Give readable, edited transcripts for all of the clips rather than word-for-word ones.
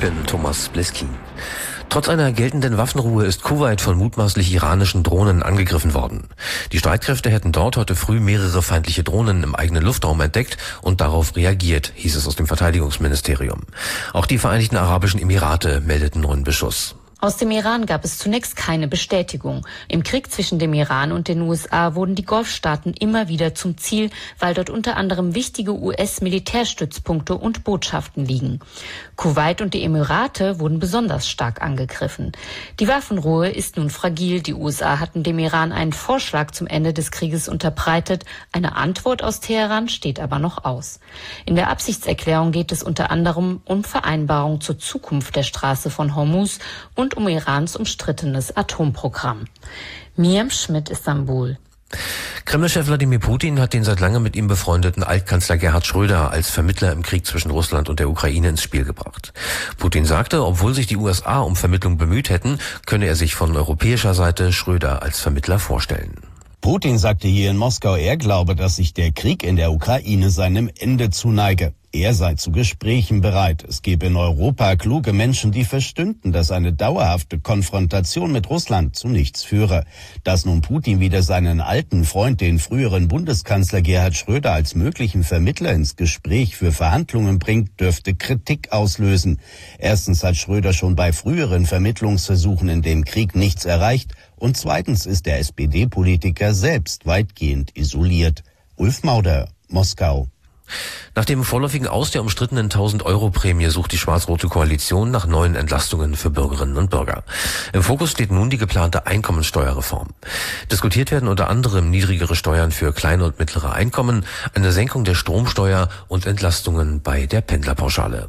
bin Thomas Bleskin. Trotz einer geltenden Waffenruhe ist Kuwait von mutmaßlich iranischen Drohnen angegriffen worden. Die Streitkräfte hätten dort heute früh mehrere feindliche Drohnen im eigenen Luftraum entdeckt und darauf reagiert, hieß es aus dem Verteidigungsministerium. Auch die Vereinigten Arabischen Emirate meldeten neuen Beschuss. Aus dem Iran gab es zunächst keine Bestätigung. Im Krieg zwischen dem Iran und den USA wurden die Golfstaaten immer wieder zum Ziel, weil dort unter anderem wichtige US-Militärstützpunkte und Botschaften liegen. Kuwait und die Emirate wurden besonders stark angegriffen. Die Waffenruhe ist nun fragil. Die USA hatten dem Iran einen Vorschlag zum Ende des Krieges unterbreitet. Eine Antwort aus Teheran steht aber noch aus. In der Absichtserklärung geht es unter anderem um Vereinbarungen zur Zukunft der Straße von Hormuz und um Irans umstrittenes Atomprogramm. Miriam Schmidt, Istanbul. Kreml-Chef Wladimir Putin hat den seit langem mit ihm befreundeten Altkanzler Gerhard Schröder als Vermittler im Krieg zwischen Russland und der Ukraine ins Spiel gebracht. Putin sagte, obwohl sich die USA um Vermittlung bemüht hätten, könne er sich von europäischer Seite Schröder als Vermittler vorstellen. Putin sagte hier in Moskau, er glaube, dass sich der Krieg in der Ukraine seinem Ende zuneige. Er sei zu Gesprächen bereit. Es gebe in Europa kluge Menschen, die verstünden, dass eine dauerhafte Konfrontation mit Russland zu nichts führe. Dass nun Putin wieder seinen alten Freund, den früheren Bundeskanzler Gerhard Schröder, als möglichen Vermittler ins Gespräch für Verhandlungen bringt, dürfte Kritik auslösen. Erstens hat Schröder schon bei früheren Vermittlungsversuchen in dem Krieg nichts erreicht. Und zweitens ist der SPD-Politiker selbst weitgehend isoliert. Ulf Mauder, Moskau. Nach dem vorläufigen Aus der umstrittenen 1000-Euro-Prämie sucht die schwarz-rote Koalition nach neuen Entlastungen für Bürgerinnen und Bürger. Im Fokus steht nun die geplante Einkommensteuerreform. Diskutiert werden unter anderem niedrigere Steuern für kleine und mittlere Einkommen, eine Senkung der Stromsteuer und Entlastungen bei der Pendlerpauschale.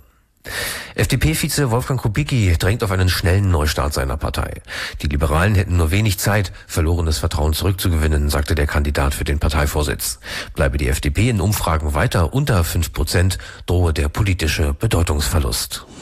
FDP-Vize Wolfgang Kubicki drängt auf einen schnellen Neustart seiner Partei. Die Liberalen hätten nur wenig Zeit, verlorenes Vertrauen zurückzugewinnen, sagte der Kandidat für den Parteivorsitz. Bleibe die FDP in Umfragen weiter unter 5%, drohe der politische Bedeutungsverlust.